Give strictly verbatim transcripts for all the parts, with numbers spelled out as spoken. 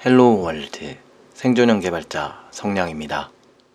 헬로우 월드 생존형 개발자 성량입니다.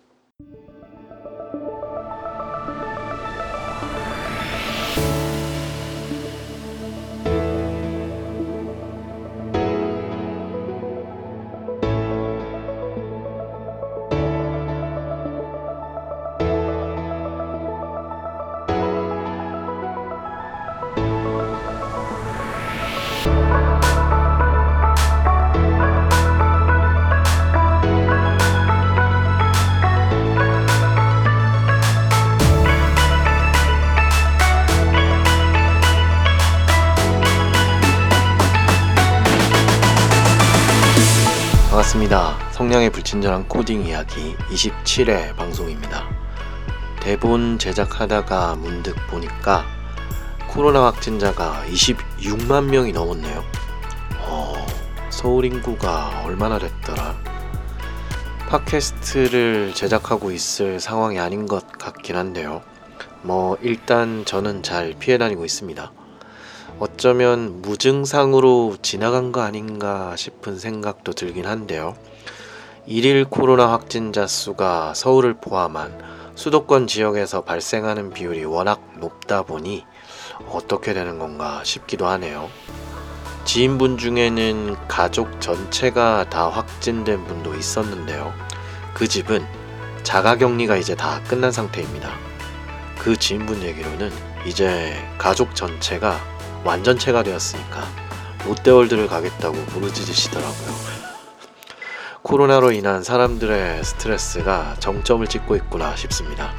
반갑습니다. 성량의 불친절한 코딩 이야기 이십칠 회 방송입니다. 대본 제작하다가 문득 보니까 코로나 확진자가 이십육만 명이 넘었네요. 어, 서울 인구가 얼마나 됐더라. 팟캐스트를 제작하고 있을 상황이 아닌 것 같긴 한데요. 뭐 일단 저는 잘 피해 다니고 있습니다. 어쩌면 무증상으로 지나간 거 아닌가 싶은 생각도 들긴 한데요. 일일 코로나 확진자 수가 서울을 포함한 수도권 지역에서 발생하는 비율이 워낙 높다 보니 어떻게 되는 건가 싶기도 하네요. 지인분 중에는 가족 전체가 다 확진된 분도 있었는데요. 그 집은 자가격리가 이제 다 끝난 상태입니다. 그 지인분 얘기로는 이제 가족 전체가 완전체가 되었으니까 롯데월드를 가겠다고 부르짖으시더라고요. 코로나로 인한 사람들의 스트레스가 정점을 찍고 있구나 싶습니다.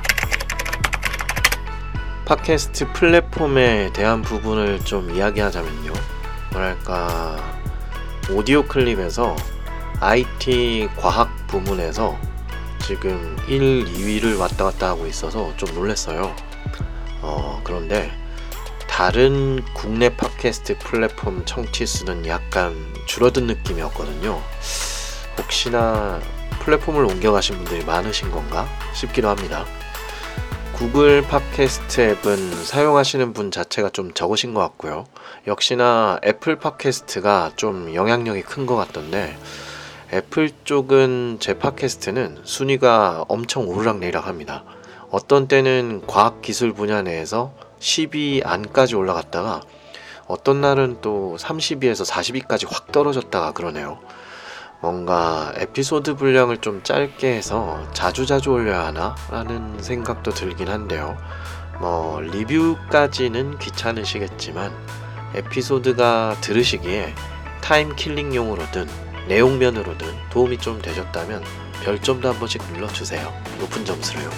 팟캐스트 플랫폼에 대한 부분을 좀 이야기하자면요. 뭐랄까 오디오 클립에서 아이티 과학 부문에서 지금 일, 이 위를 왔다 갔다 하고 있어서 좀 놀랐어요. 어, 그런데 다른 국내 팟캐스트 플랫폼 청취 수는 약간 줄어든 느낌이었거든요. 혹시나 플랫폼을 옮겨가신 분들이 많으신 건가 싶기도 합니다. 구글 팟캐스트 앱은 사용하시는 분 자체가 좀 적으신 것 같고요. 역시나 애플 팟캐스트가 좀 영향력이 큰 것 같던데 애플 쪽은 제 팟캐스트는 순위가 엄청 오르락내리락 합니다. 어떤 때는 과학기술 분야 내에서 십 위 안까지 올라갔다가 어떤 날은 또 삼십 위에서 사십 위까지 확 떨어졌다가 그러네요. 뭔가 에피소드 분량을 좀 짧게 해서 자주자주 올려야 하나? 라는 생각도 들긴 한데요. 뭐 리뷰까지는 귀찮으시겠지만 에피소드가 들으시기에 타임킬링용으로든 내용면으로든 도움이 좀 되셨다면 별점도 한 번씩 눌러주세요. 높은 점수로요.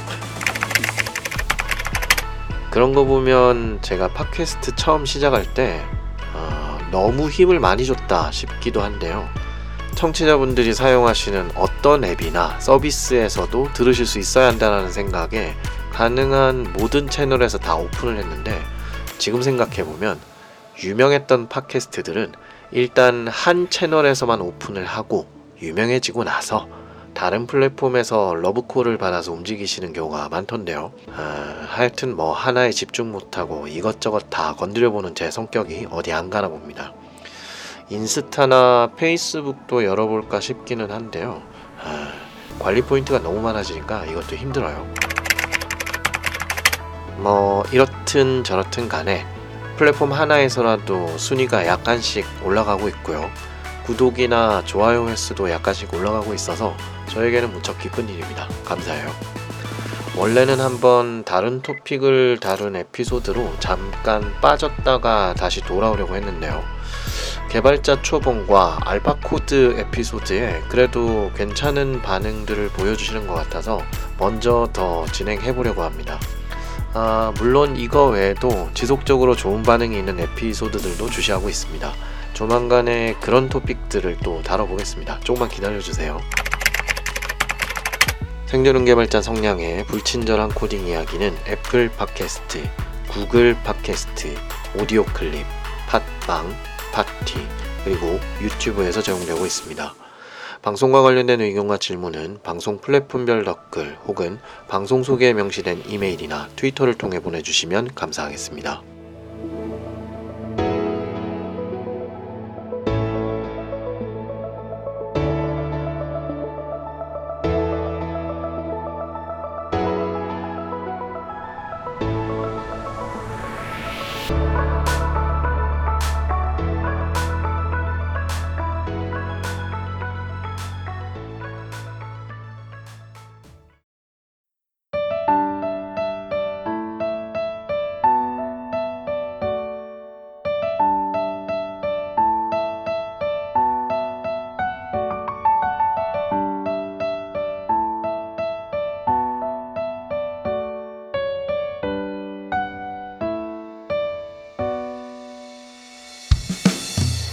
그런 거 보면 제가 팟캐스트 처음 시작할 때 어, 너무 힘을 많이 줬다 싶기도 한데요. 청취자분들이 사용하시는 어떤 앱이나 서비스에서도 들으실 수 있어야 한다는 생각에 가능한 모든 채널에서 다 오픈을 했는데 지금 생각해보면 유명했던 팟캐스트들은 일단 한 채널에서만 오픈을 하고 유명해지고 나서 다른 플랫폼에서 러브콜을 받아서 움직이시는 경우가 많던데요. 아, 하여튼 뭐 하나에 집중 못하고 이것저것 다 건드려보는 제 성격이 어디 안 가나 봅니다. 인스타나 페이스북도 열어볼까 싶기는 한데요. 아, 관리 포인트가 너무 많아지니까 이것도 힘들어요. 뭐 이렇든 저렇든 간에 플랫폼 하나에서라도 순위가 약간씩 올라가고 있고요. 구독이나 좋아요 횟수도 약간씩 올라가고 있어서 저에게는 무척 기쁜 일입니다. 감사해요. 원래는 한번 다른 토픽을 다룬 에피소드로 잠깐 빠졌다가 다시 돌아오려고 했는데요. 개발자 초봉과 알파코드 에피소드에 그래도 괜찮은 반응들을 보여주시는 것 같아서 먼저 더 진행해보려고 합니다. 아, 물론 이거 외에도 지속적으로 좋은 반응이 있는 에피소드들도 주시하고 있습니다. 조만간에 그런 토픽들을 또 다뤄보겠습니다. 조금만 기다려주세요. 생존형 개발자 성량의 불친절한 코딩 이야기는 애플 팟캐스트, 구글 팟캐스트, 오디오 클립, 팟빵, 팟티, 그리고 유튜브에서 제공되고 있습니다. 방송과 관련된 의견과 질문은 방송 플랫폼별 댓글 혹은 방송 소개에 명시된 이메일이나 트위터를 통해 보내주시면 감사하겠습니다.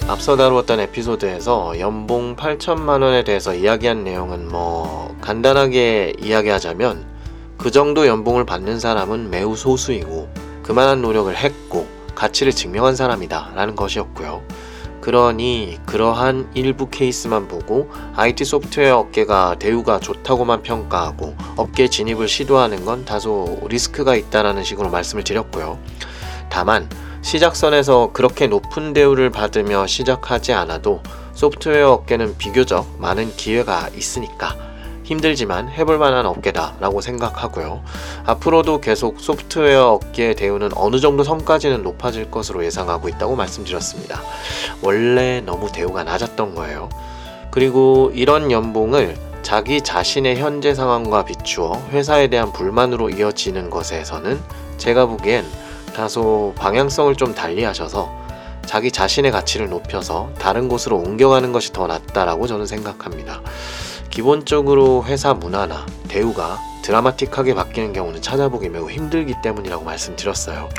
앞서 다루었던 에피소드에서 연봉 팔천만 원에 대해서 이야기한 내용은 뭐 간단하게 이야기하자면 그 정도 연봉을 받는 사람은 매우 소수이고 그만한 노력을 했고 가치를 증명한 사람이다 라는 것이었고요. 그러니 그러한 일부 케이스만 보고 아이티 소프트웨어 업계가 대우가 좋다고만 평가하고 업계 진입을 시도하는 건 다소 리스크가 있다라는 식으로 말씀을 드렸고요. 다만 시작선에서 그렇게 높은 대우를 받으며 시작하지 않아도 소프트웨어 업계는 비교적 많은 기회가 있으니까 힘들지만 해볼 만한 업계다 라고 생각하고요. 앞으로도 계속 소프트웨어 업계의 대우는 어느 정도 선까지는 높아질 것으로 예상하고 있다고 말씀드렸습니다. 원래 너무 대우가 낮았던 거예요. 그리고 이런 연봉을 자기 자신의 현재 상황과 비추어 회사에 대한 불만으로 이어지는 것에서는 제가 보기엔 다소 방향성을 좀 달리 하셔서 자기 자신의 가치를 높여서 다른 곳으로 옮겨가는 것이 더 낫다라고 저는 생각합니다. 기본적으로 회사 문화나 대우가 드라마틱하게 바뀌는 경우는 찾아보기 매우 힘들기 때문이라고 말씀드렸어요.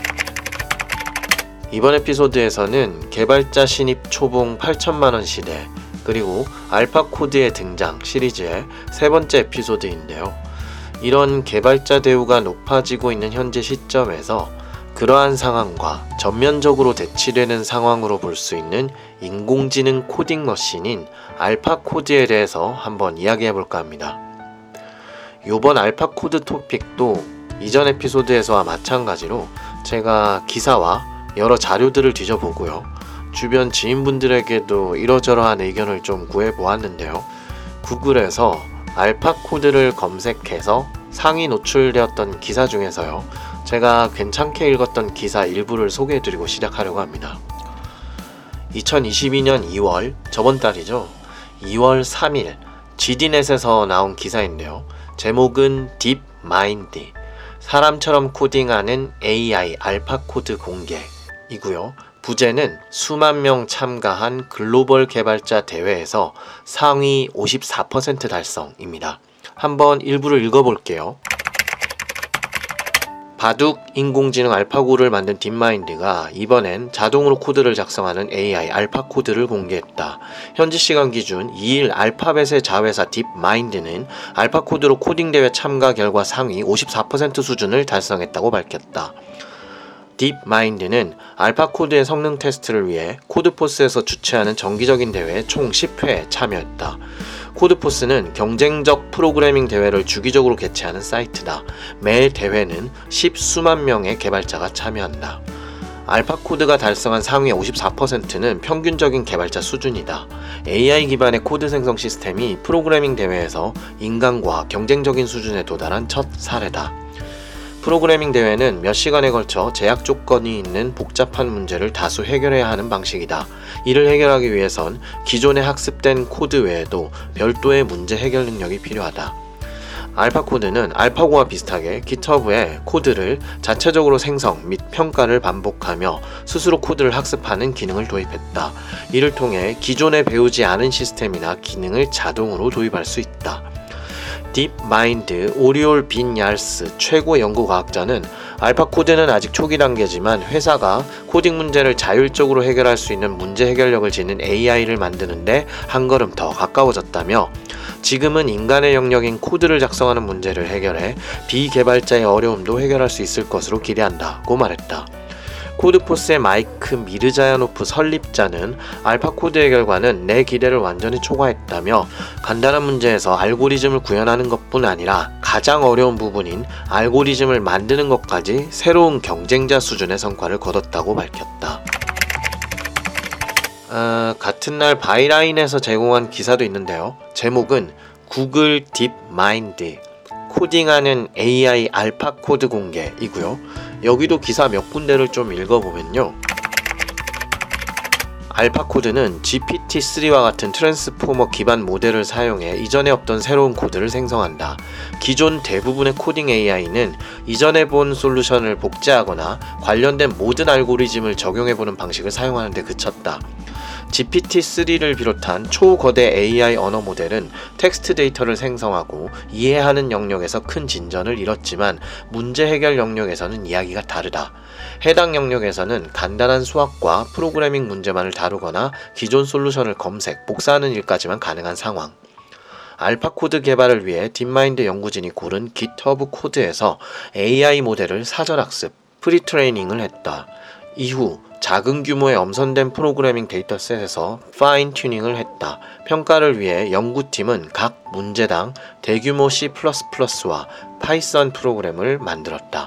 이번 에피소드에서는 개발자 신입 초봉 팔천만 원 시대 그리고 알파코드의 등장 시리즈의 세 번째 에피소드인데요. 이런 개발자 대우가 높아지고 있는 현재 시점에서 그러한 상황과 전면적으로 대치되는 상황으로 볼 수 있는 인공지능 코딩 머신인 알파코드에 대해서 한번 이야기해 볼까 합니다. 이번 알파코드 토픽도 이전 에피소드에서와 마찬가지로 제가 기사와 여러 자료들을 뒤져보고요. 주변 지인분들에게도 이러저러한 의견을 좀 구해보았는데요. 구글에서 알파코드를 검색해서 상위 노출되었던 기사 중에서요. 제가 괜찮게 읽었던 기사 일부를 소개해드리고 시작하려고 합니다. 이천이십이 년 이월, 저번 달이죠. 이월 삼일 지디넷에서 나온 기사인데요. 제목은 딥마인드, 사람처럼 코딩하는 에이아이 알파코드 공개이고요. 부제는 수만 명 참가한 글로벌 개발자 대회에서 상위 오십사 퍼센트 달성입니다. 한번 일부를 읽어볼게요. 바둑 인공지능 알파고를 만든 딥마인드가 이번엔 자동으로 코드를 작성하는 에이아이 알파코드를 공개했다. 현지 시간 기준 이 일 알파벳의 자회사 딥마인드는 알파코드로 코딩 대회 참가 결과 상위 오십사 퍼센트 수준을 달성했다고 밝혔다. 딥마인드는 알파코드의 성능 테스트를 위해 코드포스에서 주최하는 정기적인 대회에 총 십 회에 참여했다. 코드포스는 경쟁적 프로그래밍 대회를 주기적으로 개최하는 사이트다. 매 대회는 십수만 명의 개발자가 참여한다. 알파코드가 달성한 상위 오십사 퍼센트는 평균적인 개발자 수준이다. 에이아이 기반의 코드 생성 시스템이 프로그래밍 대회에서 인간과 경쟁적인 수준에 도달한 첫 사례다. 프로그래밍 대회는 몇 시간에 걸쳐 제약 조건이 있는 복잡한 문제를 다수 해결해야 하는 방식이다. 이를 해결하기 위해선 기존에 학습된 코드 외에도 별도의 문제 해결 능력이 필요하다. 알파코드는 알파고와 비슷하게 깃허브에 코드를 자체적으로 생성 및 평가를 반복하며 스스로 코드를 학습하는 기능을 도입했다. 이를 통해 기존에 배우지 않은 시스템이나 기능을 자동으로 도입할 수 있다. 딥마인드 오리올 빈얄스 최고 연구과학자는 알파코드는 아직 초기 단계지만 회사가 코딩 문제를 자율적으로 해결할 수 있는 문제 해결력을 지닌 에이아이를 만드는데 한 걸음 더 가까워졌다며 지금은 인간의 영역인 코드를 작성하는 문제를 해결해 비개발자의 어려움도 해결할 수 있을 것으로 기대한다고 말했다. 코드포스의 마이크 미르자야노프 설립자는 알파코드의 결과는 내 기대를 완전히 초과했다며 간단한 문제에서 알고리즘을 구현하는 것뿐 아니라 가장 어려운 부분인 알고리즘을 만드는 것까지 새로운 경쟁자 수준의 성과를 거뒀다고 밝혔다. 아, 같은 날 바이라인에서 제공한 기사도 있는데요. 제목은 구글 딥마인드 코딩하는 에이아이 알파코드 공개이고요. 여기도 기사 몇 군데를 좀 읽어보면요. 알파코드는 지피티 쓰리와 같은 트랜스포머 기반 모델을 사용해 이전에 없던 새로운 코드를 생성한다. 기존 대부분의 코딩 에이아이는 이전에 본 솔루션을 복제하거나 관련된 모든 알고리즘을 적용해보는 방식을 사용하는 데 그쳤다. 지피티 쓰리를 비롯한 초거대 에이아이 언어 모델은 텍스트 데이터를 생성하고 이해하는 영역에서 큰 진전을 이뤘지만 문제 해결 영역에서는 이야기가 다르다. 해당 영역에서는 간단한 수학과 프로그래밍 문제만을 다루거나 기존 솔루션을 검색, 복사하는 일까지만 가능한 상황. 알파코드 개발을 위해 딥마인드 연구진이 고른 깃허브 코드에서 에이아이 모델을 사전학습, 프리트레이닝을 했다. 이후 작은 규모의 엄선된 프로그래밍 데이터셋에서 파인 튜닝을 했다. 평가를 위해 연구팀은 각 문제당 대규모 씨 플러스 플러스와 파이썬 프로그램을 만들었다.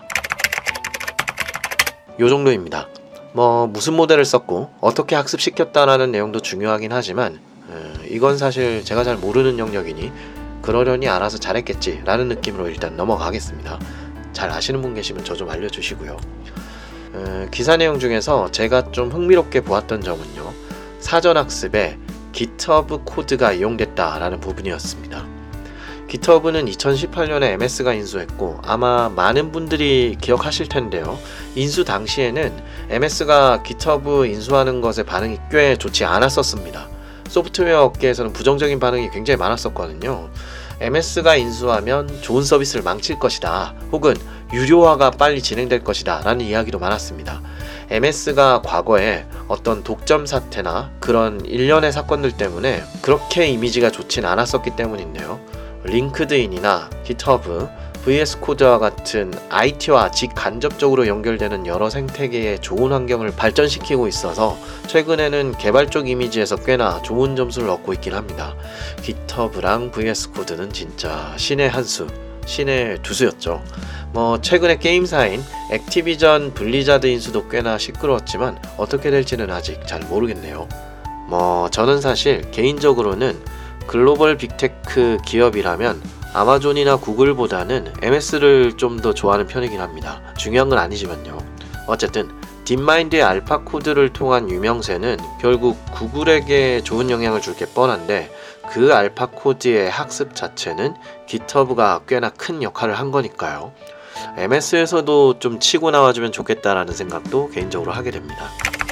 요 정도입니다. 뭐 무슨 모델을 썼고 어떻게 학습시켰다라는 내용도 중요하긴 하지만 어, 이건 사실 제가 잘 모르는 영역이니 그러려니 알아서 잘했겠지 라는 느낌으로 일단 넘어가겠습니다. 잘 아시는 분 계시면 저 좀 알려주시고요. 어, 기사 내용 중에서 제가 좀 흥미롭게 보았던 점은요, 사전학습에 깃허브 코드가 이용됐다라는 부분이었습니다. 깃허브는 이천십팔 년에 엠에스가 인수했고 아마 많은 분들이 기억하실 텐데요. 인수 당시에는 엠에스가 깃허브 인수하는 것에 반응이 꽤 좋지 않았었습니다. 소프트웨어 업계에서는 부정적인 반응이 굉장히 많았었거든요. 엠에스가 인수하면 좋은 서비스를 망칠 것이다, 혹은 유료화가 빨리 진행될 것이다 라는 이야기도 많았습니다. 엠에스가 과거에 어떤 독점 사태나 그런 일련의 사건들 때문에 그렇게 이미지가 좋진 않았었기 때문인데요. 링크드인이나 깃허브, 브이에스 코드와 같은 아이티와 직간접적으로 연결되는 여러 생태계의 좋은 환경을 발전시키고 있어서 최근에는 개발 쪽 이미지에서 꽤나 좋은 점수를 얻고 있긴 합니다. 깃허브랑 브이에스 코드는 진짜 신의 한 수, 신의 두 수였죠. 뭐 최근에 게임사인 액티비전 블리자드 인수도 꽤나 시끄러웠지만 어떻게 될지는 아직 잘 모르겠네요. 뭐 저는 사실 개인적으로는 글로벌 빅테크 기업이라면 아마존이나 구글보다는 엠에스를 좀 더 좋아하는 편이긴 합니다. 중요한 건 아니지만요. 어쨌든 딥마인드의 알파 코드를 통한 유명세는 결국 구글에게 좋은 영향을 줄 게 뻔한데 그 알파 코드의 학습 자체는 깃허브가 꽤나 큰 역할을 한 거니까요. 엠에스에서도 좀 치고 나와주면 좋겠다라는 생각도 개인적으로 하게 됩니다.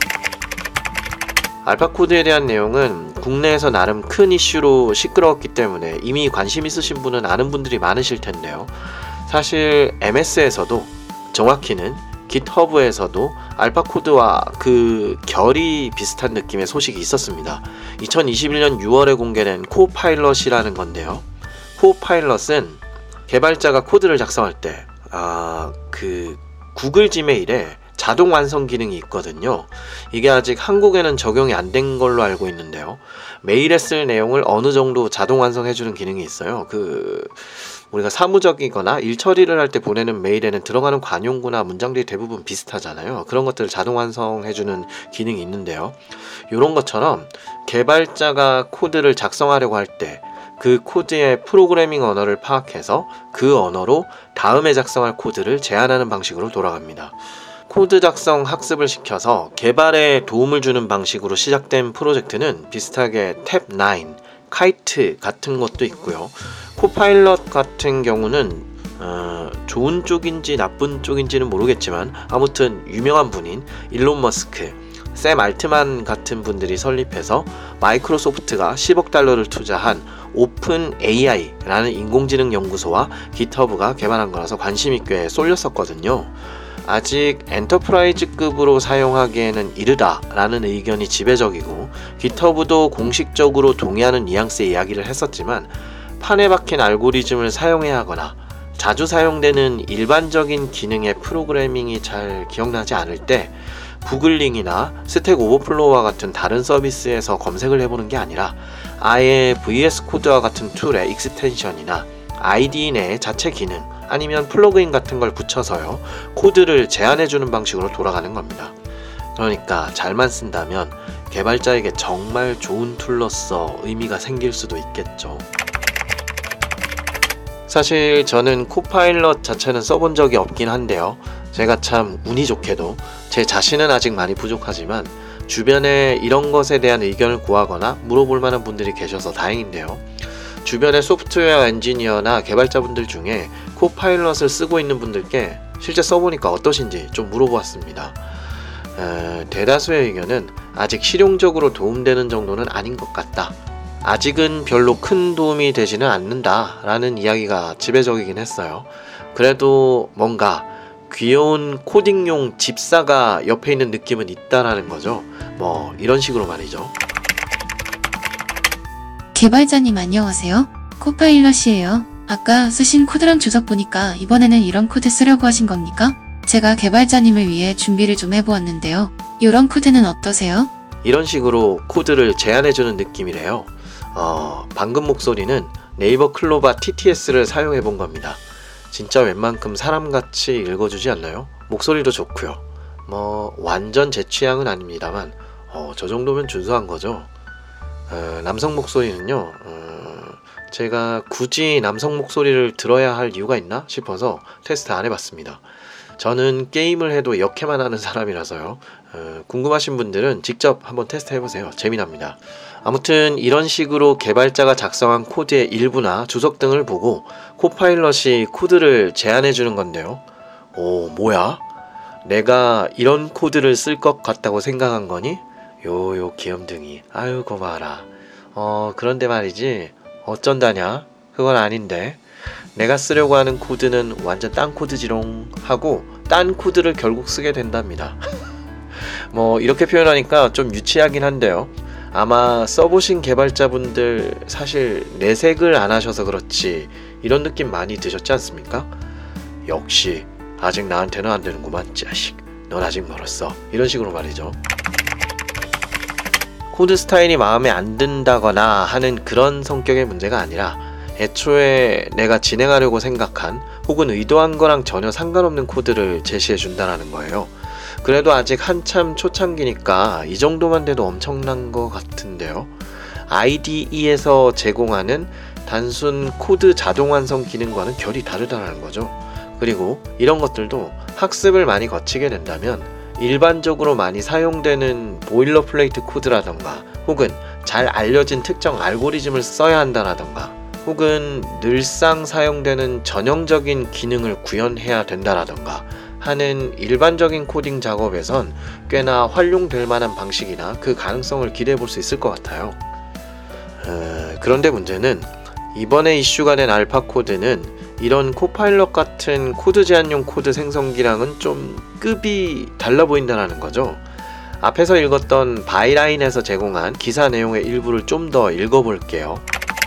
알파코드에 대한 내용은 국내에서 나름 큰 이슈로 시끄러웠기 때문에 이미 관심 있으신 분은 아는 분들이 많으실 텐데요. 사실 엠에스에서도, 정확히는 깃허브에서도 알파코드와 그 결이 비슷한 느낌의 소식이 있었습니다. 이천이십일 년 유월에 공개된 코파일럿이라는 건데요. 코파일럿은 개발자가 코드를 작성할 때 아, 그 구글 지메일에 자동 완성 기능이 있거든요. 이게 아직 한국에는 적용이 안 된 걸로 알고 있는데요. 메일에 쓸 내용을 어느 정도 자동 완성해주는 기능이 있어요. 그 우리가 사무적이거나 일 처리를 할 때 보내는 메일에는 들어가는 관용구나 문장들이 대부분 비슷하잖아요. 그런 것들을 자동 완성해주는 기능이 있는데요. 이런 것처럼 개발자가 코드를 작성하려고 할 때 그 코드의 프로그래밍 언어를 파악해서 그 언어로 다음에 작성할 코드를 제안하는 방식으로 돌아갑니다. 코드 작성 학습을 시켜서 개발에 도움을 주는 방식으로 시작된 프로젝트는 비슷하게 탭 나인, 카이트 같은 것도 있고요. 코파일럿 같은 경우는 어, 좋은 쪽인지 나쁜 쪽인지는 모르겠지만 아무튼 유명한 분인 일론 머스크, 샘 알트만 같은 분들이 설립해서 마이크로소프트가 십억 달러를 투자한 오픈 에이아이라는 인공지능 연구소와 깃허브가 개발한 거라서 관심이 꽤 쏠렸었거든요. 아직 엔터프라이즈급으로 사용하기에는 이르다라는 의견이 지배적이고 깃허브도 공식적으로 동의하는 뉘앙스의 이야기를 했었지만 판에 박힌 알고리즘을 사용해야 하거나 자주 사용되는 일반적인 기능의 프로그래밍이 잘 기억나지 않을 때 구글링이나 스택 오버플로우와 같은 다른 서비스에서 검색을 해보는 게 아니라 아예 브이에스 코드와 같은 툴의 익스텐션이나 아이디 내의 자체 기능 아니면 플러그인 같은 걸 붙여서요 코드를 제안해주는 방식으로 돌아가는 겁니다. 그러니까 잘만 쓴다면 개발자에게 정말 좋은 툴로서 의미가 생길 수도 있겠죠. 사실 저는 코파일럿 자체는 써본 적이 없긴 한데요. 제가 참 운이 좋게도 제 자신은 아직 많이 부족하지만 주변에 이런 것에 대한 의견을 구하거나 물어볼 만한 분들이 계셔서 다행인데요. 주변의 소프트웨어 엔지니어나 개발자분들 중에 코파일럿을 쓰고 있는 분들께 실제 써보니까 어떠신지 좀 물어보았습니다. 에, 대다수의 의견은 아직 실용적으로 도움되는 정도는 아닌 것 같다. 아직은 별로 큰 도움이 되지는 않는다 라는 이야기가 지배적이긴 했어요. 그래도 뭔가 귀여운 코딩용 집사가 옆에 있는 느낌은 있다라는 거죠. 뭐 이런 식으로 말이죠. 개발자님 안녕하세요. 코파일럿이에요. 아까 쓰신 코드랑 주석 보니까 이번에는 이런 코드 쓰려고 하신 겁니까? 제가 개발자님을 위해 준비를 좀 해보았는데요. 이런 코드는 어떠세요? 이런 식으로 코드를 제안해주는 느낌이래요. 어, 방금 목소리는 네이버 클로바 티티에스를 사용해 본 겁니다. 진짜 웬만큼 사람같이 읽어주지 않나요? 목소리도 좋고요. 뭐 완전 제 취향은 아닙니다만 어, 저 정도면 준수한 거죠. 어, 남성 목소리는요. 어, 제가 굳이 남성 목소리를 들어야 할 이유가 있나 싶어서 테스트 안 해봤습니다. 저는 게임을 해도 역해만 하는 사람이라서요. 어, 궁금하신 분들은 직접 한번 테스트 해보세요. 재미납니다. 아무튼 이런 식으로 개발자가 작성한 코드의 일부나 주석 등을 보고 코파일럿이 코드를 제안해주는 건데요. 오, 뭐야? 내가 이런 코드를 쓸 것 같다고 생각한 거니? 요요 귀염둥이. 아유 고마워라. 어 그런데 말이지 어쩐다냐? 그건 아닌데 내가 쓰려고 하는 코드는 완전 딴 코드지롱 하고 딴 코드를 결국 쓰게 된답니다. 뭐 이렇게 표현하니까 좀 유치하긴 한데요. 아마 써보신 개발자분들 사실 내색을 안 하셔서 그렇지 이런 느낌 많이 드셨지 않습니까? 역시 아직 나한테는 안 되는구만 자식. 넌 아직 멀었어. 이런 식으로 말이죠. 코드 스타일이 마음에 안 든다거나 하는 그런 성격의 문제가 아니라 애초에 내가 진행하려고 생각한 혹은 의도한 거랑 전혀 상관없는 코드를 제시해 준다는 거예요. 그래도 아직 한참 초창기니까 이 정도만 돼도 엄청난 것 같은데요. 아이디이에서 제공하는 단순 코드 자동 완성 기능과는 결이 다르다는 거죠. 그리고 이런 것들도 학습을 많이 거치게 된다면 일반적으로 많이 사용되는 보일러플레이트 코드라던가 혹은 잘 알려진 특정 알고리즘을 써야 한다라던가 혹은 늘상 사용되는 전형적인 기능을 구현해야 된다라던가 하는 일반적인 코딩 작업에선 꽤나 활용될 만한 방식이나 그 가능성을 기대해 볼 수 있을 것 같아요. 어, 그런데 문제는 이번에 이슈가 된 알파 코드는 이런 코파일럿 같은 코드 제안용 코드 생성기랑은 좀 급이 달라 보인다는 거죠. 앞에서 읽었던 바이라인에서 제공한 기사 내용의 일부를 좀 더 읽어볼게요.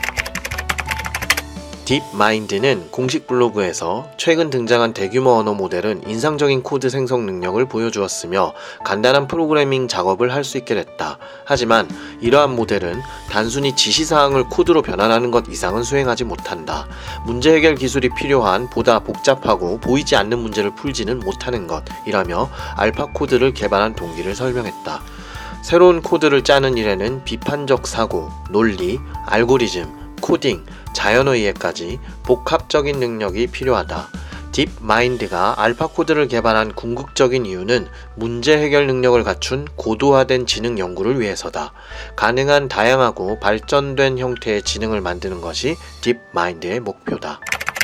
딥마인드는 공식 블로그에서 최근 등장한 대규모 언어 모델은 인상적인 코드 생성 능력을 보여주었으며 간단한 프로그래밍 작업을 할 수 있게 됐다. 하지만 이러한 모델은 단순히 지시사항을 코드로 변환하는 것 이상은 수행하지 못한다. 문제 해결 기술이 필요한 보다 복잡하고 보이지 않는 문제를 풀지는 못하는 것이라며 알파 코드를 개발한 동기를 설명했다. 새로운 코드를 짜는 일에는 비판적 사고, 논리, 알고리즘, 코딩, 자연어 이해까지 복합적인 능력이 필요하다. 딥마인드가 알파 코드를 개발한 궁극적인 이유는 문제 해결 능력을 갖춘 고도화된 지능 연구를 위해서다. 가능한 다양하고 발전된 형태의 지능을 만드는 것이 딥마인드의 목표다.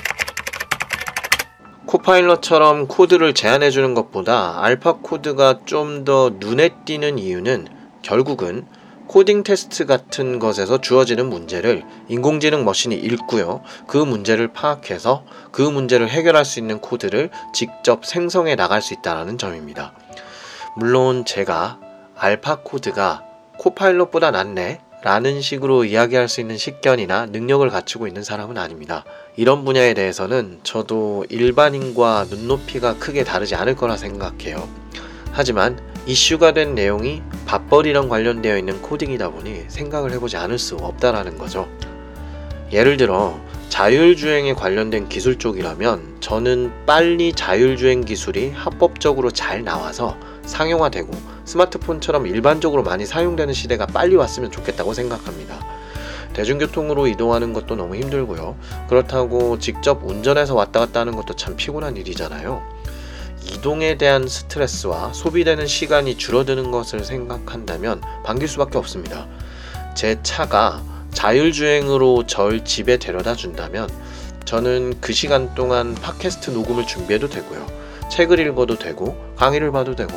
코파일럿처럼 코드를 제안해주는 것보다 알파 코드가 좀 더 눈에 띄는 이유는 결국은 코딩 테스트 같은 것에서 주어지는 문제를 인공지능 머신이 읽고요. 그 문제를 파악해서 그 문제를 해결할 수 있는 코드를 직접 생성해 나갈 수 있다는 점입니다. 물론 제가 알파 코드가 코파일럿보다 낫네 라는 식으로 이야기할 수 있는 식견이나 능력을 갖추고 있는 사람은 아닙니다. 이런 분야에 대해서는 저도 일반인과 눈높이가 크게 다르지 않을 거라 생각해요. 하지만 이슈가 된 내용이 밥벌이랑 관련되어 있는 코딩이다 보니 생각을 해보지 않을 수 없다라는 거죠. 예를 들어 자율주행에 관련된 기술 쪽이라면 저는 빨리 자율주행 기술이 합법적으로 잘 나와서 상용화되고 스마트폰처럼 일반적으로 많이 사용되는 시대가 빨리 왔으면 좋겠다고 생각합니다. 대중교통으로 이동하는 것도 너무 힘들고요. 그렇다고 직접 운전해서 왔다 갔다 하는 것도 참 피곤한 일이잖아요. 이동에 대한 스트레스와 소비되는 시간이 줄어드는 것을 생각한다면 반길 수밖에 없습니다. 제 차가 자율주행으로 절 집에 데려다 준다면 저는 그 시간 동안 팟캐스트 녹음을 준비해도 되고요. 책을 읽어도 되고 강의를 봐도 되고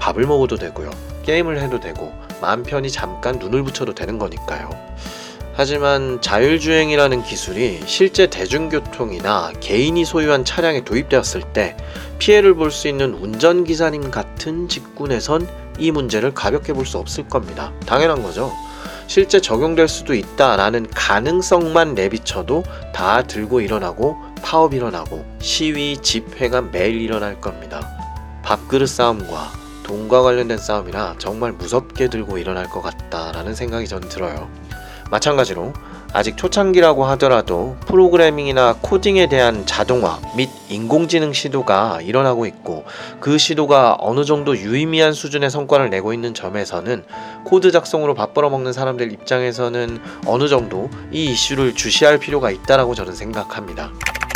밥을 먹어도 되고요. 게임을 해도 되고 마음 편히 잠깐 눈을 붙여도 되는 거니까요. 하지만 자율주행이라는 기술이 실제 대중교통이나 개인이 소유한 차량에 도입되었을 때 피해를 볼 수 있는 운전기사님 같은 직군에선 이 문제를 가볍게 볼 수 없을 겁니다. 당연한 거죠. 실제 적용될 수도 있다라는 가능성만 내비쳐도 다 들고 일어나고 파업 일어나고 시위, 집회가 매일 일어날 겁니다. 밥그릇 싸움과 돈과 관련된 싸움이라 정말 무섭게 들고 일어날 것 같다라는 생각이 전 들어요. 마찬가지로 아직 초창기라고 하더라도 프로그래밍이나 코딩에 대한 자동화 및 인공지능 시도가 일어나고 있고 그 시도가 어느 정도 유의미한 수준의 성과를 내고 있는 점에서는 코드 작성으로 밥 벌어먹는 사람들 입장에서는 어느 정도 이 이슈를 주시할 필요가 있다라고 저는 생각합니다.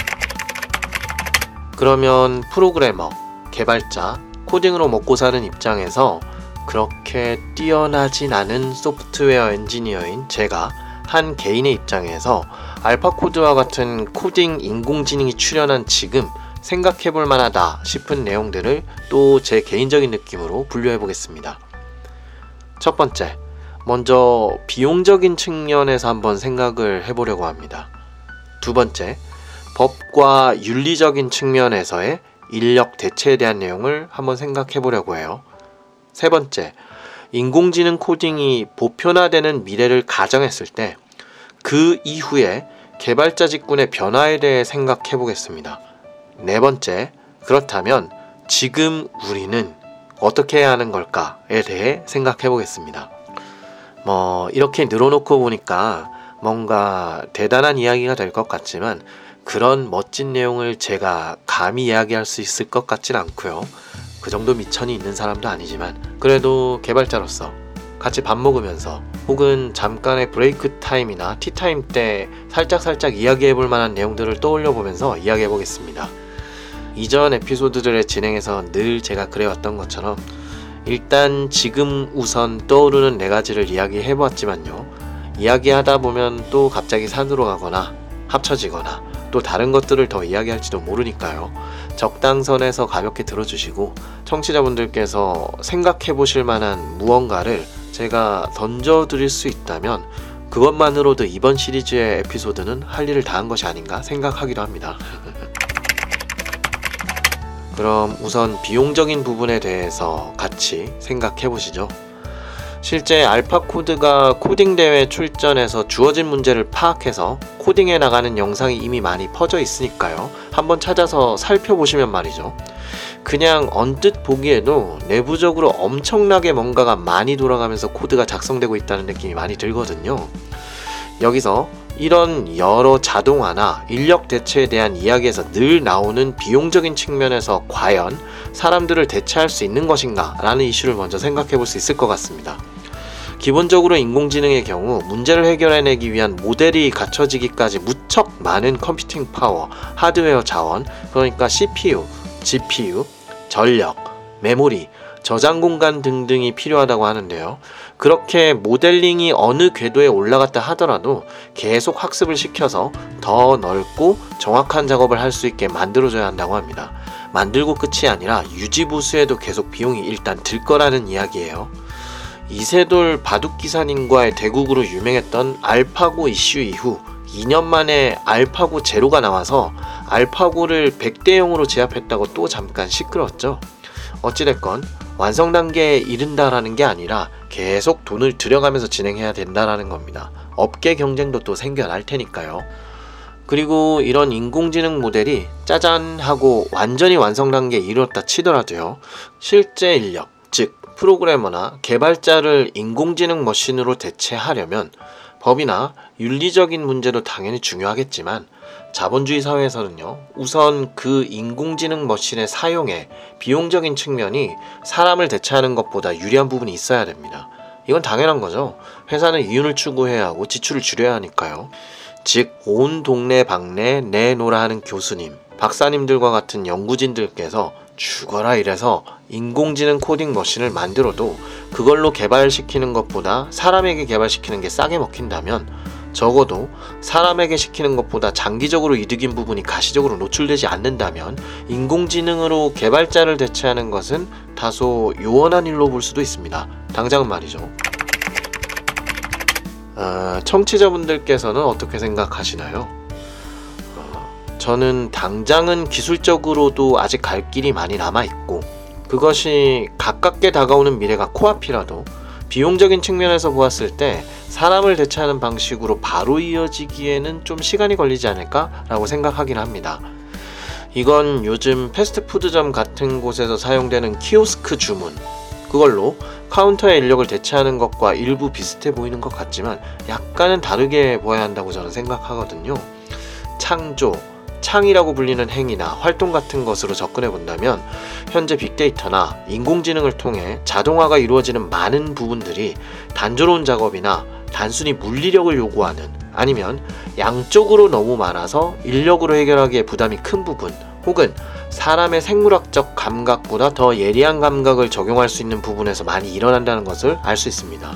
그러면 프로그래머, 개발자, 코딩으로 먹고 사는 입장에서 그렇게 뛰어나진 않은 소프트웨어 엔지니어인 제가 한 개인의 입장에서 알파코드와 같은 코딩 인공지능이 출현한 지금 생각해볼 만하다 싶은 내용들을 또 제 개인적인 느낌으로 분류해 보겠습니다. 첫 번째, 먼저 비용적인 측면에서 한번 생각을 해보려고 합니다. 두 번째, 법과 윤리적인 측면에서의 인력 대체에 대한 내용을 한번 생각해 보려고 해요. 세 번째, 인공지능 코딩이 보편화되는 미래를 가정했을 때 그 이후에 개발자 직군의 변화에 대해 생각해 보겠습니다. 네 번째, 그렇다면 지금 우리는 어떻게 해야 하는 걸까에 대해 생각해 보겠습니다. 뭐 이렇게 늘어놓고 보니까 뭔가 대단한 이야기가 될 것 같지만 그런 멋진 내용을 제가 감히 이야기할 수 있을 것 같진 않고요. 그 정도 미천이 있는 사람도 아니지만 그래도 개발자로서 같이 밥 먹으면서 혹은 잠깐의 브레이크 타임이나 티타임 때 살짝살짝 이야기해볼 만한 내용들을 떠올려 보면서 이야기해 보겠습니다. 이전 에피소드들의 진행에서 늘 제가 그래왔던 것처럼 일단 지금 우선 떠오르는 네 가지를 이야기해 보았지만요. 이야기하다 보면 또 갑자기 산으로 가거나 합쳐지거나 또 다른 것들을 더 이야기할지도 모르니까요. 적당선에서 가볍게 들어주시고 청취자분들께서 생각해 보실 만한 무언가를 제가 던져드릴 수 있다면 그것만으로도 이번 시리즈의 에피소드는 할 일을 다한 것이 아닌가 생각하기도 합니다. 그럼 우선 비용적인 부분에 대해서 같이 생각해 보시죠. 실제 알파코드가 코딩 대회 출전해서 주어진 문제를 파악해서 코딩해 나가는 영상이 이미 많이 퍼져 있으니까요. 한번 찾아서 살펴보시면 말이죠. 그냥 언뜻 보기에도 내부적으로 엄청나게 뭔가가 많이 돌아가면서 코드가 작성되고 있다는 느낌이 많이 들거든요. 여기서 이런 여러 자동화나 인력 대체에 대한 이야기에서 늘 나오는 비용적인 측면에서 과연 사람들을 대체할 수 있는 것인가 라는 이슈를 먼저 생각해 볼 수 있을 것 같습니다. 기본적으로 인공지능의 경우 문제를 해결해내기 위한 모델이 갖춰지기까지 무척 많은 컴퓨팅 파워, 하드웨어 자원, 그러니까 씨피유, 지피유, 전력, 메모리, 저장 공간 등등이 필요하다고 하는데요. 그렇게 모델링이 어느 궤도에 올라갔다 하더라도 계속 학습을 시켜서 더 넓고 정확한 작업을 할 수 있게 만들어줘야 한다고 합니다. 만들고 끝이 아니라 유지보수에도 계속 비용이 일단 들 거라는 이야기예요. 이세돌 바둑기사님과의 대국으로 유명했던 알파고 이슈 이후 이 년 만에 알파고 제로가 나와서 알파고를 백 대 영으로 제압했다고 또 잠깐 시끄러웠죠. 어찌됐건 완성 단계에 이른다라는 게 아니라 계속 돈을 들여가면서 진행해야 된다라는 겁니다. 업계 경쟁도 또 생겨날 테니까요. 그리고 이런 인공지능 모델이 짜잔 하고 완전히 완성 단계에 이르렀다 치더라도요. 실제 인력, 즉 프로그래머나 개발자를 인공지능 머신으로 대체하려면 법이나 윤리적인 문제도 당연히 중요하겠지만 자본주의 사회에서는요, 우선 그 인공지능 머신의 사용에 비용적인 측면이 사람을 대체하는 것보다 유리한 부분이 있어야 됩니다. 이건 당연한 거죠. 회사는 이윤을 추구해야 하고 지출을 줄여야 하니까요. 즉 온 동네 방네 내노라 하는 교수님, 박사님들과 같은 연구진들께서 죽어라 이래서 인공지능 코딩 머신을 만들어도 그걸로 개발시키는 것보다 사람에게 개발시키는 게 싸게 먹힌다면 적어도 사람에게 시키는 것보다 장기적으로 이득인 부분이 가시적으로 노출되지 않는다면 인공지능으로 개발자를 대체하는 것은 다소 요원한 일로 볼 수도 있습니다. 당장은 말이죠. 아, 청취자분들께서는 어떻게 생각하시나요? 어, 저는 당장은 기술적으로도 아직 갈 길이 많이 남아있고, 그것이 가깝게 다가오는 미래가 코앞이라도 비용적인 측면에서 보았을 때 사람을 대체하는 방식으로 바로 이어지기에는 좀 시간이 걸리지 않을까라고 생각하긴 합니다. 이건 요즘 패스트푸드점 같은 곳에서 사용되는 키오스크 주문, 그걸로 카운터의 인력을 대체하는 것과 일부 비슷해 보이는 것 같지만 약간은 다르게 보아야 한다고 저는 생각하거든요. 창조, 창이라고 불리는 행위나 활동 같은 것으로 접근해 본다면 현재 빅데이터나 인공지능을 통해 자동화가 이루어지는 많은 부분들이 단조로운 작업이나 단순히 물리력을 요구하는, 아니면 양쪽으로 너무 많아서 인력으로 해결하기에 부담이 큰 부분, 혹은 사람의 생물학적 감각보다 더 예리한 감각을 적용할 수 있는 부분에서 많이 일어난다는 것을 알 수 있습니다.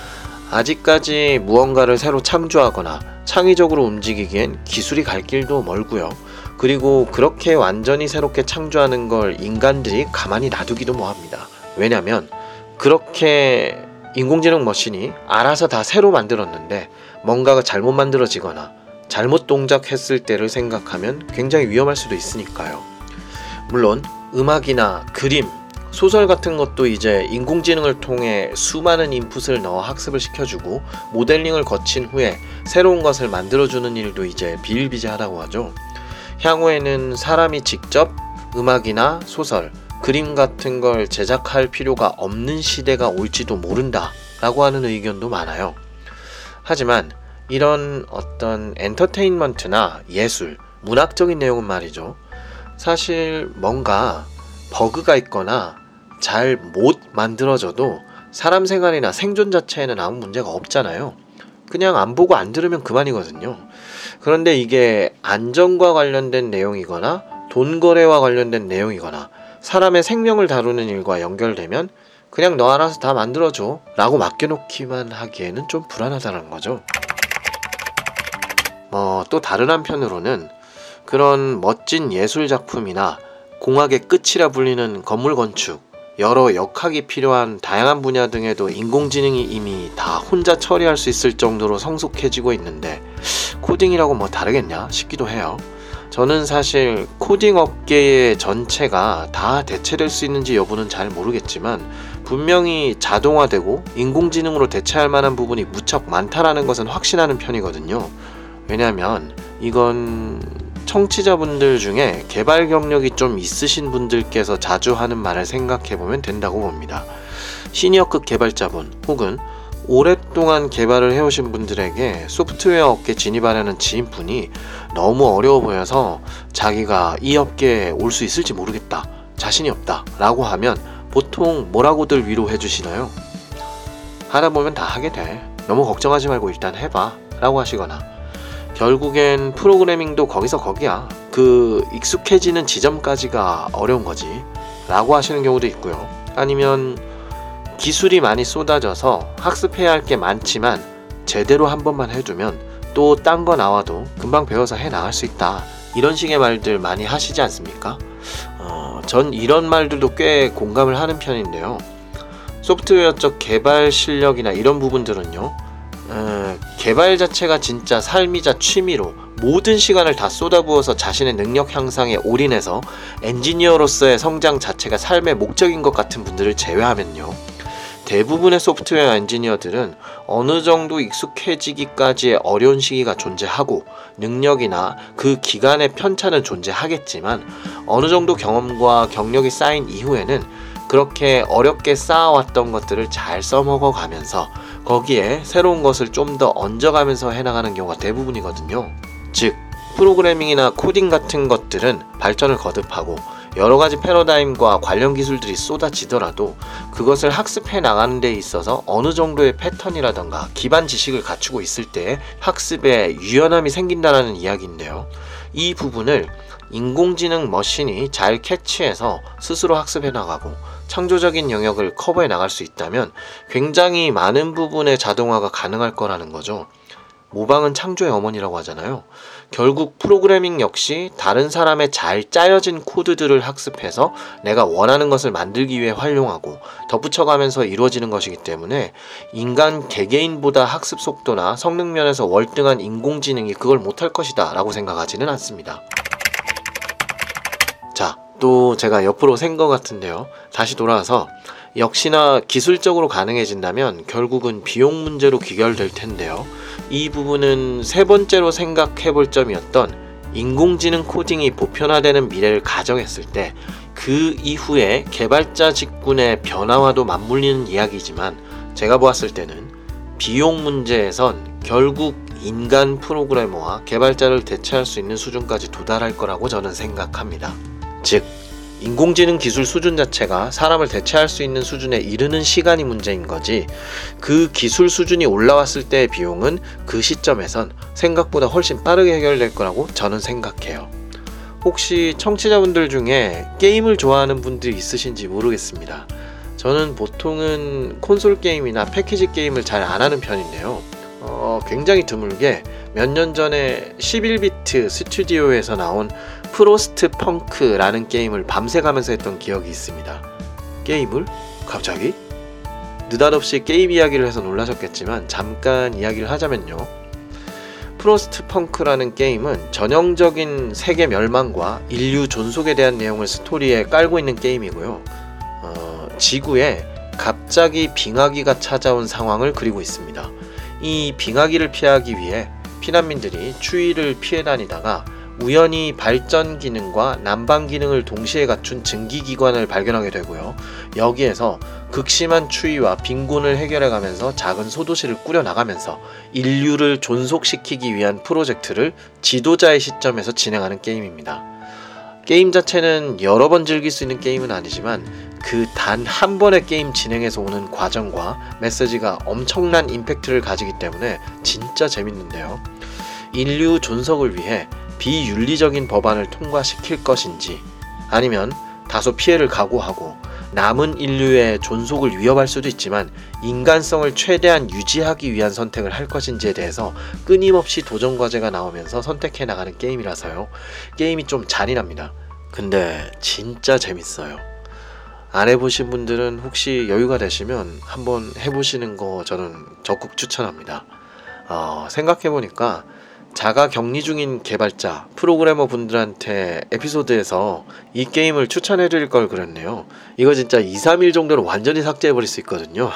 아직까지 무언가를 새로 창조하거나 창의적으로 움직이기엔 기술이 갈 길도 멀고요. 그리고 그렇게 완전히 새롭게 창조하는 걸 인간들이 가만히 놔두기도 뭐합니다. 왜냐면 그렇게 인공지능 머신이 알아서 다 새로 만들었는데 뭔가가 잘못 만들어지거나 잘못 동작했을 때를 생각하면 굉장히 위험할 수도 있으니까요. 물론 음악이나 그림, 소설 같은 것도 이제 인공지능을 통해 수많은 인풋을 넣어 학습을 시켜주고 모델링을 거친 후에 새로운 것을 만들어주는 일도 이제 비일비재하다고 하죠. 향후에는 사람이 직접 음악이나 소설, 그림 같은 걸 제작할 필요가 없는 시대가 올지도 모른다 라고 하는 의견도 많아요. 하지만 이런 어떤 엔터테인먼트나 예술, 문학적인 내용은 말이죠. 사실 뭔가 버그가 있거나 잘 못 만들어져도 사람 생활이나 생존 자체에는 아무 문제가 없잖아요. 그냥 안 보고 안 들으면 그만이거든요. 그런데 이게 안전과 관련된 내용이거나 돈 거래와 관련된 내용이거나 사람의 생명을 다루는 일과 연결되면 그냥 너 알아서 다 만들어줘 라고 맡겨놓기만 하기에는 좀 불안하다는 거죠. 어, 또 다른 한편으로는 그런 멋진 예술 작품이나 공학의 끝이라 불리는 건물 건축, 여러 역학이 필요한 다양한 분야 등에도 인공지능이 이미 다 혼자 처리할 수 있을 정도로 성숙해지고 있는데 코딩이라고 뭐 다르겠냐 싶기도 해요. 저는 사실 코딩 업계의 전체가 다 대체될 수 있는지 여부는 잘 모르겠지만 분명히 자동화되고 인공지능으로 대체할 만한 부분이 무척 많다라는 것은 확신하는 편이거든요. 왜냐하면 이건 청취자분들 중에 개발 경력이 좀 있으신 분들께서 자주 하는 말을 생각해보면 된다고 봅니다. 시니어급 개발자분 혹은 오랫동안 개발을 해오신 분들에게 소프트웨어 업계 진입하려는 지인분이 너무 어려워 보여서 자기가 이 업계에 올 수 있을지 모르겠다, 자신이 없다 라고 하면 보통 뭐라고들 위로해 주시나요? 하다 보면 다 하게 돼, 너무 걱정하지 말고 일단 해봐 라고 하시거나, 결국엔 프로그래밍도 거기서 거기야, 그 익숙해지는 지점까지가 어려운 거지 라고 하시는 경우도 있고요. 아니면 기술이 많이 쏟아져서 학습해야 할 게 많지만 제대로 한 번만 해두면 또 딴 거 나와도 금방 배워서 해 나갈 수 있다, 이런 식의 말들 많이 하시지 않습니까? 어, 전 이런 말들도 꽤 공감을 하는 편인데요. 소프트웨어적 개발 실력이나 이런 부분들은요, 어, 개발 자체가 진짜 삶이자 취미로 모든 시간을 다 쏟아부어서 자신의 능력 향상에 올인해서 엔지니어로서의 성장 자체가 삶의 목적인 것 같은 분들을 제외하면요, 대부분의 소프트웨어 엔지니어들은 어느 정도 익숙해지기까지의 어려운 시기가 존재하고 능력이나 그 기간의 편차는 존재하겠지만 어느 정도 경험과 경력이 쌓인 이후에는 그렇게 어렵게 쌓아왔던 것들을 잘 써먹어 가면서 거기에 새로운 것을 좀 더 얹어가면서 해나가는 경우가 대부분이거든요. 즉 프로그래밍이나 코딩 같은 것들은 발전을 거듭하고 여러가지 패러다임과 관련 기술들이 쏟아지더라도 그것을 학습해 나가는 데 있어서 어느 정도의 패턴이라던가 기반 지식을 갖추고 있을 때 학습에 유연함이 생긴다는 이야기인데요. 이 부분을 인공지능 머신이 잘 캐치해서 스스로 학습해 나가고 창조적인 영역을 커버해 나갈 수 있다면 굉장히 많은 부분의 자동화가 가능할 거라는 거죠. 모방은 창조의 어머니라고 하잖아요. 결국 프로그래밍 역시 다른 사람의 잘 짜여진 코드들을 학습해서 내가 원하는 것을 만들기 위해 활용하고 덧붙여가면서 이루어지는 것이기 때문에 인간 개개인보다 학습 속도나 성능 면에서 월등한 인공지능이 그걸 못할 것이다 라고 생각하지는 않습니다. 자, 또 제가 옆으로 샌 것 같은데요. 다시 돌아와서 역시나 기술적으로 가능해진다면 결국은 비용 문제로 귀결될 텐데요. 이 부분은 세 번째로 생각해 볼 점이었던 인공지능 코딩이 보편화되는 미래를 가정했을 때 그 이후에 개발자 직군의 변화와도 맞물리는 이야기지만 제가 보았을 때는 비용 문제에선 결국 인간 프로그래머와 개발자를 대체할 수 있는 수준까지 도달할 거라고 저는 생각합니다. 즉, 인공지능 기술 수준 자체가 사람을 대체할 수 있는 수준에 이르는 시간이 문제인 거지, 그 기술 수준이 올라왔을 때의 비용은 그 시점에선 생각보다 훨씬 빠르게 해결될 거라고 저는 생각해요. 혹시 청취자분들 중에 게임을 좋아하는 분들이 있으신지 모르겠습니다. 저는 보통은 콘솔 게임이나 패키지 게임을 잘 안 하는 편인데요. 어, 굉장히 드물게 몇 년 전에 십일 비트 스튜디오에서 나온 프로스트 펑크라는 게임을 밤새 가면서 했던 기억이 있습니다. 게임을? 갑자기? 느닷없이 게임 이야기를 해서 놀라셨겠지만 잠깐 이야기를 하자면요. 프로스트 펑크라는 게임은 전형적인 세계 멸망과 인류 존속에 대한 내용을 스토리에 깔고 있는 게임이고요. 어, 지구에 갑자기 빙하기가 찾아온 상황을 그리고 있습니다. 이 빙하기를 피하기 위해 피난민들이 추위를 피해 다니다가 우연히 발전 기능과 난방 기능을 동시에 갖춘 증기기관을 발견하게 되고요. 여기에서 극심한 추위와 빈곤을 해결해가면서 작은 소도시를 꾸려나가면서 인류를 존속시키기 위한 프로젝트를 지도자의 시점에서 진행하는 게임입니다. 게임 자체는 여러 번 즐길 수 있는 게임은 아니지만 그 단 한 번의 게임 진행에서 오는 과정과 메시지가 엄청난 임팩트를 가지기 때문에 진짜 재밌는데요. 인류 존속을 위해 비윤리적인 법안을 통과시킬 것인지, 아니면 다소 피해를 각오하고 남은 인류의 존속을 위협할 수도 있지만 인간성을 최대한 유지하기 위한 선택을 할 것인지에 대해서 끊임없이 도전 과제가 나오면서 선택해 나가는 게임이라서요. 게임이 좀 잔인합니다. 근데 진짜 재밌어요. 안 해보신 분들은 혹시 여유가 되시면 한번 해보시는 거 저는 적극 추천합니다. 어, 생각해보니까 자가 격리 중인 개발자, 프로그래머 분들한테 에피소드에서 이 게임을 추천해드릴 걸 그랬네요. 이거 진짜 이, 삼 일 정도로 완전히 삭제해버릴 수 있거든요.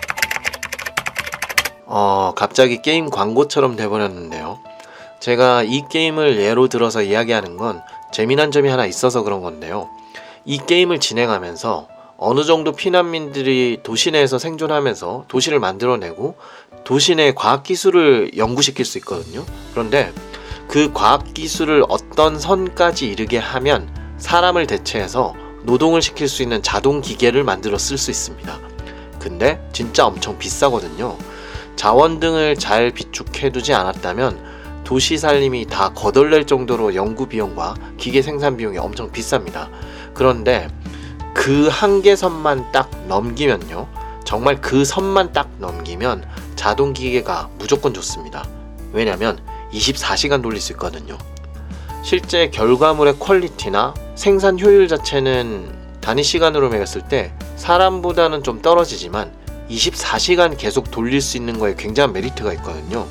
어, 갑자기 게임 광고처럼 돼버렸는데요. 제가 이 게임을 예로 들어서 이야기하는 건 재미난 점이 하나 있어서 그런 건데요. 이 게임을 진행하면서 어느 정도 피난민들이 도시 내에서 생존하면서 도시를 만들어내고 도시 내 과학기술을 연구시킬 수 있거든요. 그런데 그 과학기술을 어떤 선까지 이르게 하면 사람을 대체해서 노동을 시킬 수 있는 자동기계를 만들어 쓸 수 있습니다. 근데 진짜 엄청 비싸거든요. 자원 등을 잘 비축해두지 않았다면 도시 살림이 다 거덜낼 정도로 연구 비용과 기계 생산 비용이 엄청 비쌉니다. 그런데 그 한계선만 딱 넘기면요, 정말 그 선만 딱 넘기면 자동기계가 무조건 좋습니다. 왜냐면 이십사 시간 돌릴 수 있거든요. 실제 결과물의 퀄리티나 생산 효율 자체는 단위 시간으로 매겼을 때 사람보다는 좀 떨어지지만 이십사 시간 계속 돌릴 수 있는 거에 굉장한 메리트가 있거든요.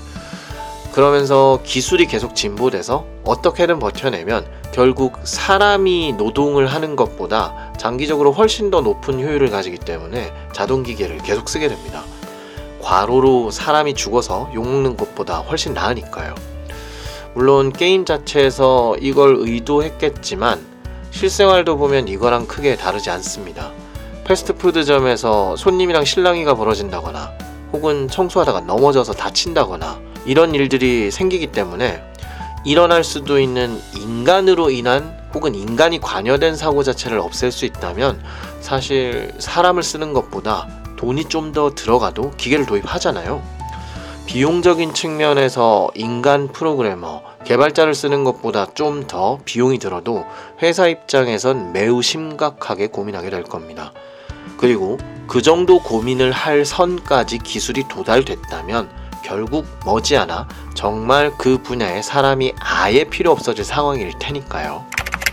그러면서 기술이 계속 진보돼서 어떻게든 버텨내면 결국 사람이 노동을 하는 것보다 장기적으로 훨씬 더 높은 효율을 가지기 때문에 자동기계를 계속 쓰게 됩니다. 과로로 사람이 죽어서 욕먹는 것보다 훨씬 나으니까요. 물론 게임 자체에서 이걸 의도했겠지만 실생활도 보면 이거랑 크게 다르지 않습니다. 패스트푸드점에서 손님이랑 실랑이가 벌어진다거나 혹은 청소하다가 넘어져서 다친다거나 이런 일들이 생기기 때문에 일어날 수도 있는 인간으로 인한 혹은 인간이 관여된 사고 자체를 없앨 수 있다면 사실 사람을 쓰는 것보다 돈이 좀 더 들어가도 기계를 도입하잖아요. 비용적인 측면에서 인간 프로그래머, 개발자를 쓰는 것보다 좀 더 비용이 들어도 회사 입장에선 매우 심각하게 고민하게 될 겁니다. 그리고 그 정도 고민을 할 선까지 기술이 도달됐다면 결국 머지않아 정말 그 분야에 사람이 아예 필요 없어질 상황일 테니까요.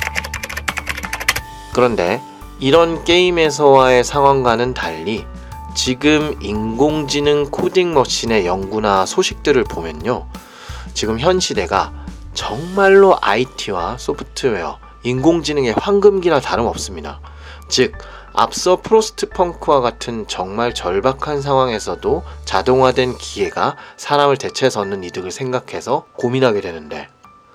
그런데 이런 게임에서와의 상황과는 달리 지금 인공지능 코딩 머신의 연구나 소식들을 보면요, 지금 현 시대가 정말로 아이티와 소프트웨어, 인공지능의 황금기나 다름없습니다. 즉, 앞서 프로스트펑크와 같은 정말 절박한 상황에서도 자동화된 기계가 사람을 대체해서 얻는 이득을 생각해서 고민하게 되는데,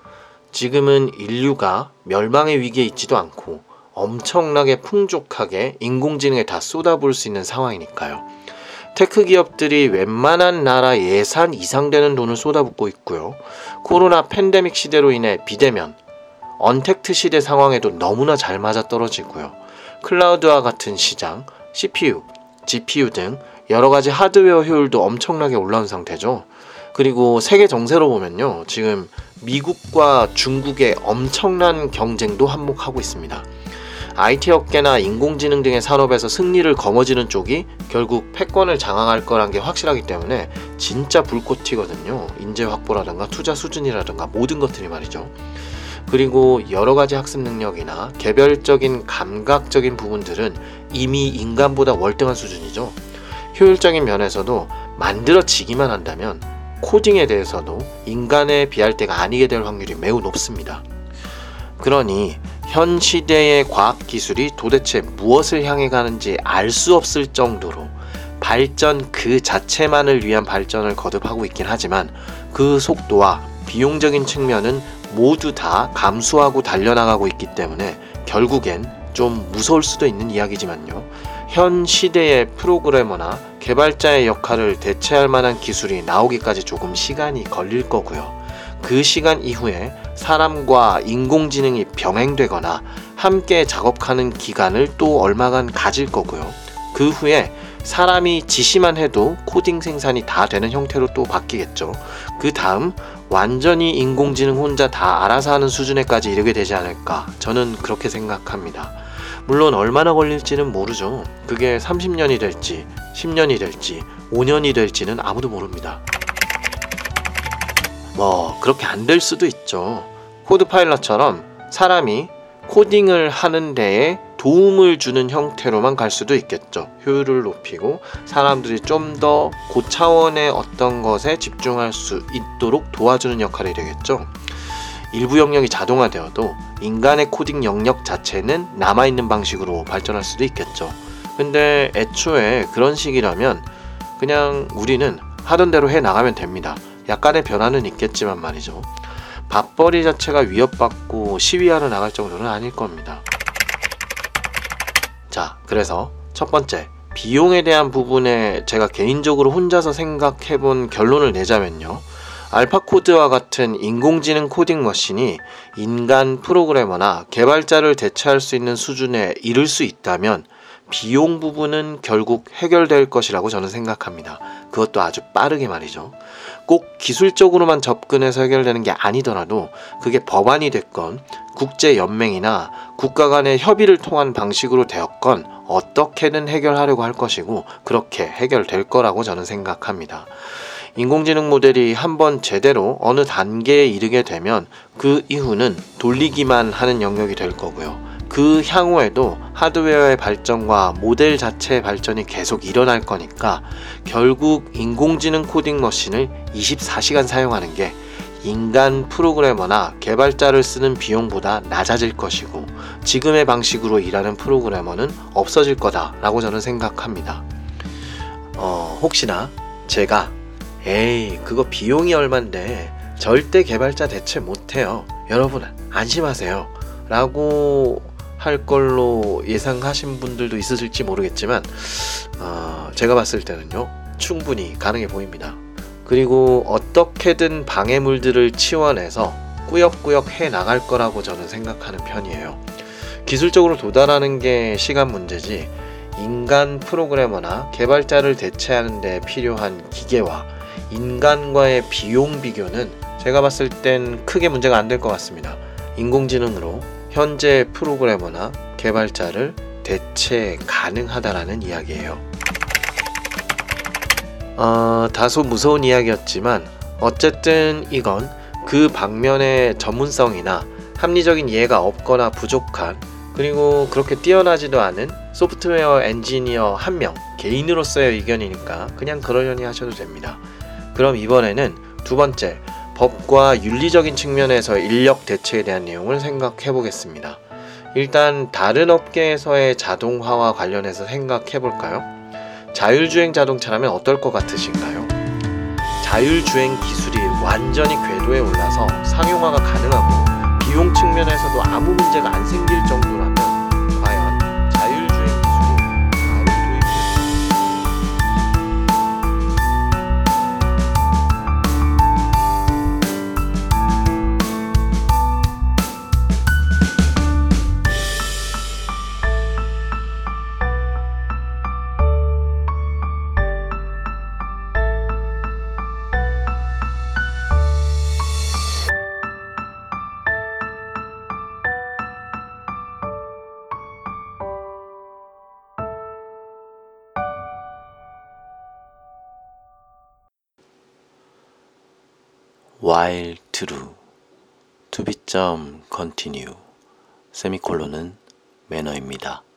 지금은 인류가 멸망의 위기에 있지도 않고 엄청나게 풍족하게 인공지능에 다 쏟아부을 수 있는 상황이니까요. 테크 기업들이 웬만한 나라 예산 이상 되는 돈을 쏟아붓고 있고요. 코로나 팬데믹 시대로 인해 비대면, 언택트 시대 상황에도 너무나 잘 맞아떨어지고요. 클라우드와 같은 시장, 씨피유, 지피유 등 여러가지 하드웨어 효율도 엄청나게 올라온 상태죠. 그리고 세계 정세로 보면요, 지금 미국과 중국의 엄청난 경쟁도 한몫하고 있습니다. 아이티 업계나 인공지능 등의 산업에서 승리를 거머쥐는 쪽이 결국 패권을 장악할 거란 게 확실하기 때문에 진짜 불꽃 튀거든요. 인재 확보라든가 투자 수준이라든가 모든 것들이 말이죠. 그리고 여러가지 학습 능력이나 개별적인 감각적인 부분들은 이미 인간보다 월등한 수준이죠. 효율적인 면에서도 만들어지기만 한다면 코딩에 대해서도 인간에 비할 때가 아니게 될 확률이 매우 높습니다. 그러니 현 시대의 과학기술이 도대체 무엇을 향해 가는지 알 수 없을 정도로 발전 그 자체만을 위한 발전을 거듭하고 있긴 하지만 그 속도와 비용적인 측면은 모두 다 감수하고 달려나가고 있기 때문에 결국엔 좀 무서울 수도 있는 이야기지만요. 현 시대의 프로그래머나 개발자의 역할을 대체할 만한 기술이 나오기까지 조금 시간이 걸릴 거고요. 그 시간 이후에 사람과 인공지능이 병행되거나 함께 작업하는 기간을 또 얼마간 가질 거고요. 그 후에 사람이 지시만 해도 코딩 생산이 다 되는 형태로 또 바뀌겠죠. 그 다음 완전히 인공지능 혼자 다 알아서 하는 수준에까지 이르게 되지 않을까, 저는 그렇게 생각합니다. 물론 얼마나 걸릴지는 모르죠. 그게 삼십 년이 될지 십 년이 될지 오 년이 될지는 아무도 모릅니다. 뭐 그렇게 안 될 수도 있죠. 코드파일럿처럼 사람이 코딩을 하는 데에 도움을 주는 형태로만 갈 수도 있겠죠. 효율을 높이고 사람들이 좀 더 고차원의 어떤 것에 집중할 수 있도록 도와주는 역할이 되겠죠. 일부 영역이 자동화되어도 인간의 코딩 영역 자체는 남아있는 방식으로 발전할 수도 있겠죠. 근데 애초에 그런 식이라면 그냥 우리는 하던 대로 해 나가면 됩니다. 약간의 변화는 있겠지만 말이죠. 밥벌이 자체가 위협받고 시위하러 나갈 정도는 아닐 겁니다. 자, 그래서 첫 번째, 비용에 대한 부분에 제가 개인적으로 혼자서 생각해본 결론을 내자면요. 알파코드와 같은 인공지능 코딩 머신이 인간 프로그래머나 개발자를 대체할 수 있는 수준에 이를 수 있다면 비용 부분은 결국 해결될 것이라고 저는 생각합니다. 그것도 아주 빠르게 말이죠. 꼭 기술적으로만 접근해서 해결되는 게 아니더라도 그게 법안이 됐건 국제연맹이나 국가 간의 협의를 통한 방식으로 되었건 어떻게든 해결하려고 할 것이고 그렇게 해결될 거라고 저는 생각합니다. 인공지능 모델이 한번 제대로 어느 단계에 이르게 되면 그 이후는 돌리기만 하는 영역이 될 거고요. 그 향후에도 하드웨어의 발전과 모델 자체의 발전이 계속 일어날 거니까 결국 인공지능 코딩 머신을 이십사 시간 사용하는 게 인간 프로그래머나 개발자를 쓰는 비용보다 낮아질 것이고 지금의 방식으로 일하는 프로그래머는 없어질 거다라고 저는 생각합니다. 어, 혹시나 제가 에이 그거 비용이 얼만데 절대 개발자 대체 못해요. 여러분 안심하세요 라고 할 걸로 예상하신 분들도 있으실지 모르겠지만 어, 제가 봤을 때는요 충분히 가능해 보입니다. 그리고 어떻게든 방해물들을 치워내서 꾸역꾸역 해 나갈 거라고 저는 생각하는 편이에요. 기술적으로 도달하는 게 시간 문제지 인간 프로그래머나 개발자를 대체하는 데 필요한 기계와 인간과의 비용 비교는 제가 봤을 땐 크게 문제가 안 될 것 같습니다. 인공지능으로 현재 프로그래머나 개발자를 대체 가능하다라는 이야기예요. 어, 다소 무서운 이야기였지만 어쨌든 이건 그 방면의 전문성이나 합리적인 이해가 없거나 부족한, 그리고 그렇게 뛰어나지도 않은 소프트웨어 엔지니어 한 명 개인으로서의 의견이니까 그냥 그러려니 하셔도 됩니다. 그럼 이번에는 두 번째, 법과 윤리적인 측면에서 인력 대체에 대한 내용을 생각해 보겠습니다. 일단 다른 업계에서의 자동화와 관련해서 생각해 볼까요? 자율주행 자동차라면 어떨 것 같으신가요? 자율주행 기술이 완전히 궤도에 올라서 상용화가 가능하고 비용 측면에서도 아무 문제가 안 생길 정도라면 과연 자율주행 기술이 바로 도입될까요? while true, to be continue, 세미콜론은 매너입니다.